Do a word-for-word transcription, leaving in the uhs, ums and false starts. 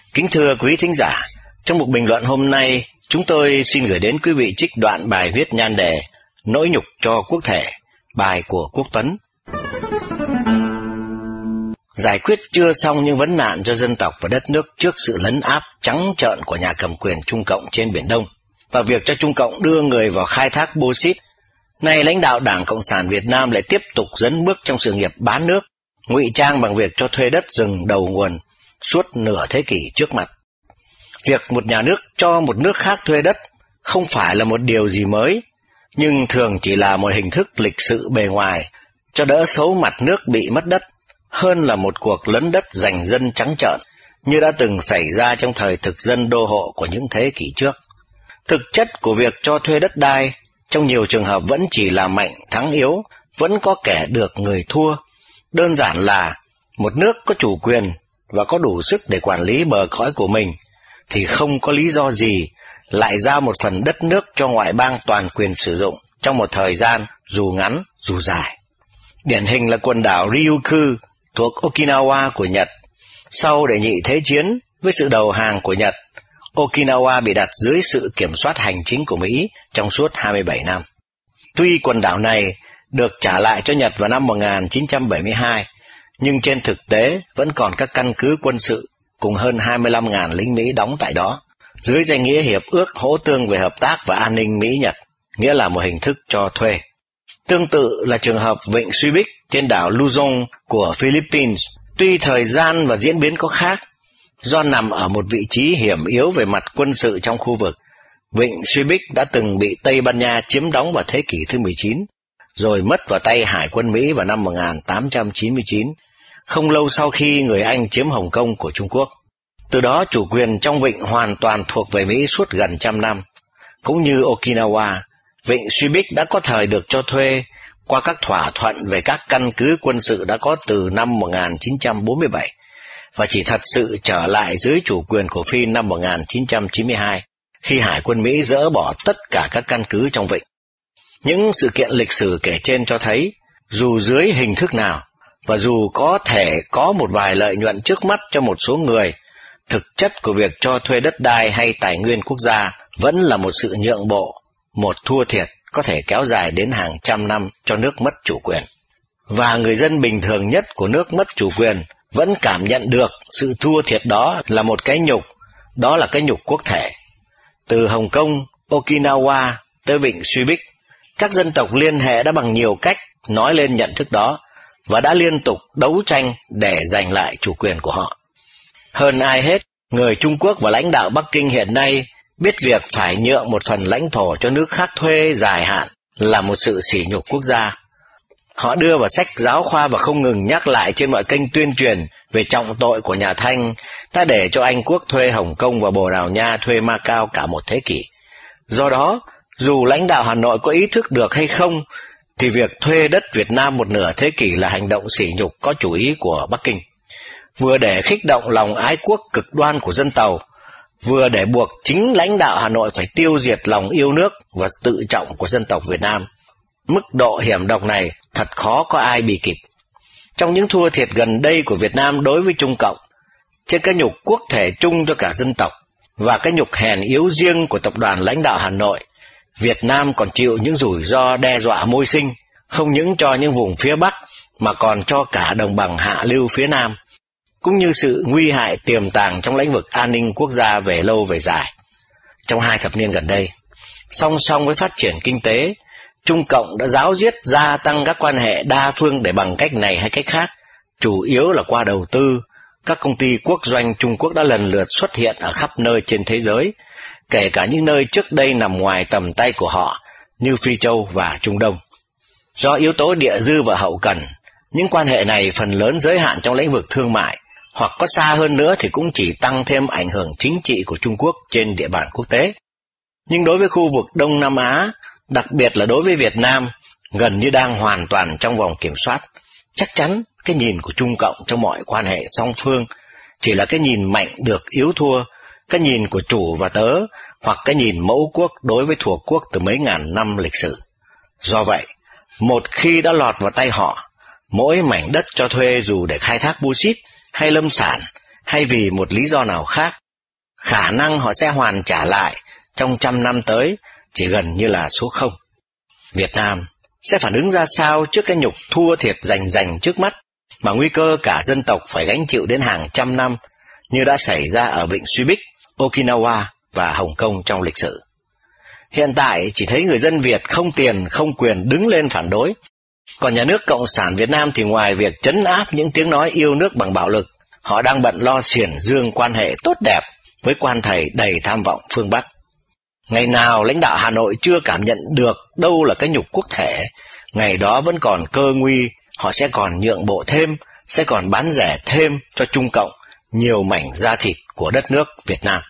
Kính thưa quý thính giả, trong một bình luận hôm nay, chúng tôi xin gửi đến quý vị trích đoạn bài viết nhan đề Nỗi nhục cho quốc thể, bài của Quốc Tuấn. Giải quyết chưa xong những vấn nạn cho dân tộc và đất nước trước sự lấn áp trắng trợn của nhà cầm quyền Trung Cộng trên Biển Đông và việc cho Trung Cộng đưa người vào khai thác bauxit. Nay lãnh đạo Đảng Cộng sản Việt Nam lại tiếp tục dấn bước trong sự nghiệp bán nước, ngụy trang bằng việc cho thuê đất rừng đầu nguồn suốt nửa thế kỷ trước mặt. Việc một nhà nước cho một nước khác thuê đất không phải là một điều gì mới, nhưng thường chỉ là một hình thức lịch sự bề ngoài, cho đỡ xấu mặt nước bị mất đất, hơn là một cuộc lấn đất giành dân trắng trợn như đã từng xảy ra trong thời thực dân đô hộ của những thế kỷ trước. Thực chất của việc cho thuê đất đai trong nhiều trường hợp vẫn chỉ là mạnh thắng yếu, vẫn có kẻ được người thua. Đơn giản là một nước có chủ quyền và có đủ sức để quản lý bờ cõi của mình thì không có lý do gì lại giao một phần đất nước cho ngoại bang toàn quyền sử dụng trong một thời gian dù ngắn dù dài. Điển hình là quần đảo Ryukyu thuộc Okinawa của Nhật. Sau Đệ nhị Thế chiến, với sự đầu hàng của Nhật, Okinawa bị đặt dưới sự kiểm soát hành chính của Mỹ trong suốt hai mươi bảy năm. Tuy quần đảo này được trả lại cho Nhật vào năm một nghìn chín trăm bảy mươi hai, nhưng trên thực tế vẫn còn các căn cứ quân sự cùng hơn hai mươi lăm nghìn lính Mỹ đóng tại đó, dưới danh nghĩa Hiệp ước Hỗ tương về Hợp tác và An ninh Mỹ-Nhật, nghĩa là một hình thức cho thuê. Tương tự là trường hợp vịnh Subic trên đảo Luzon của Philippines. Tuy thời gian và diễn biến có khác, do nằm ở một vị trí hiểm yếu về mặt quân sự trong khu vực, vịnh Subic đã từng bị Tây Ban Nha chiếm đóng vào thế kỷ thứ mười chín, rồi mất vào tay Hải quân Mỹ vào năm một nghìn tám trăm chín mươi chín, không lâu sau khi người Anh chiếm Hồng Kông của Trung Quốc. Từ đó chủ quyền trong vịnh hoàn toàn thuộc về Mỹ suốt gần trăm năm. Cũng như Okinawa, vịnh Subic đã có thời được cho thuê qua các thỏa thuận về các căn cứ quân sự đã có từ năm một nghìn chín trăm bốn mươi bảy và chỉ thật sự trở lại dưới chủ quyền của Phi năm một nghìn chín trăm chín mươi hai khi Hải quân Mỹ dỡ bỏ tất cả các căn cứ trong vịnh. Những sự kiện lịch sử kể trên cho thấy, dù dưới hình thức nào và dù có thể có một vài lợi nhuận trước mắt cho một số người, thực chất của việc cho thuê đất đai hay tài nguyên quốc gia vẫn là một sự nhượng bộ, một thua thiệt có thể kéo dài đến hàng trăm năm cho nước mất chủ quyền. Và người dân bình thường nhất của nước mất chủ quyền vẫn cảm nhận được sự thua thiệt đó là một cái nhục, đó là cái nhục quốc thể. Từ Hồng Kông, Okinawa tới vịnh Subic, các dân tộc liên hệ đã bằng nhiều cách nói lên nhận thức đó và đã liên tục đấu tranh để giành lại chủ quyền của họ. Hơn ai hết, người Trung Quốc và lãnh đạo Bắc Kinh hiện nay biết việc phải nhượng một phần lãnh thổ cho nước khác thuê dài hạn là một sự sỉ nhục quốc gia. Họ đưa vào sách giáo khoa và không ngừng nhắc lại trên mọi kênh tuyên truyền về trọng tội của nhà Thanh đã để cho Anh Quốc thuê Hồng Kông và Bồ Đào Nha thuê Macau cả một thế kỷ. Do đó, dù lãnh đạo Hà Nội có ý thức được hay không, thì việc thuê đất Việt Nam một nửa thế kỷ là hành động sỉ nhục có chủ ý của Bắc Kinh, vừa để khích động lòng ái quốc cực đoan của dân Tàu, vừa để buộc chính lãnh đạo Hà Nội phải tiêu diệt lòng yêu nước và tự trọng của dân tộc Việt Nam. Mức độ hiểm độc này thật khó có ai bì kịp. Trong những thua thiệt gần đây của Việt Nam đối với Trung Cộng, trên cái nhục quốc thể chung cho cả dân tộc và cái nhục hèn yếu riêng của tập đoàn lãnh đạo Hà Nội, Việt Nam còn chịu những rủi ro đe dọa môi sinh, không những cho những vùng phía Bắc mà còn cho cả đồng bằng hạ lưu phía Nam, cũng như sự nguy hại tiềm tàng trong lĩnh vực an ninh quốc gia về lâu về dài. Trong hai thập niên gần đây, song song với phát triển kinh tế, Trung Cộng đã ráo riết gia tăng các quan hệ đa phương để bằng cách này hay cách khác, chủ yếu là qua đầu tư. Các công ty quốc doanh Trung Quốc đã lần lượt xuất hiện ở khắp nơi trên thế giới, kể cả những nơi trước đây nằm ngoài tầm tay của họ như Phi Châu và Trung Đông. Do yếu tố địa dư và hậu cần, những quan hệ này phần lớn giới hạn trong lĩnh vực thương mại, hoặc có xa hơn nữa thì cũng chỉ tăng thêm ảnh hưởng chính trị của Trung Quốc trên địa bàn quốc tế. Nhưng đối với khu vực Đông Nam Á, đặc biệt là đối với Việt Nam, gần như đang hoàn toàn trong vòng kiểm soát. Chắc chắn cái nhìn của Trung Cộng trong mọi quan hệ song phương chỉ là cái nhìn mạnh được yếu thua, cái nhìn của chủ và tớ, hoặc cái nhìn mẫu quốc đối với thuộc quốc từ mấy ngàn năm lịch sử. Do vậy, một khi đã lọt vào tay họ, mỗi mảnh đất cho thuê dù để khai thác bauxit hay lâm sản hay vì một lý do nào khác khả năng họ sẽ hoàn trả lại trong trăm năm tới chỉ gần như là số không. Việt Nam sẽ phản ứng ra sao trước cái nhục thua thiệt rành rành trước mắt mà nguy cơ cả dân tộc phải gánh chịu đến hàng trăm năm như đã xảy ra ở Vịnh Subic, Okinawa và Hồng Kông trong lịch sử. Hiện tại chỉ thấy người dân Việt không tiền không quyền đứng lên phản đối, còn nhà nước Cộng sản Việt Nam thì ngoài việc trấn áp những tiếng nói yêu nước bằng bạo lực, họ đang bận lo xiển dương quan hệ tốt đẹp với quan thầy đầy tham vọng phương Bắc. Ngày nào lãnh đạo Hà Nội chưa cảm nhận được đâu là cái nhục quốc thể, ngày đó vẫn còn cơ nguy, họ sẽ còn nhượng bộ thêm, sẽ còn bán rẻ thêm cho Trung Cộng nhiều mảnh da thịt của đất nước Việt Nam.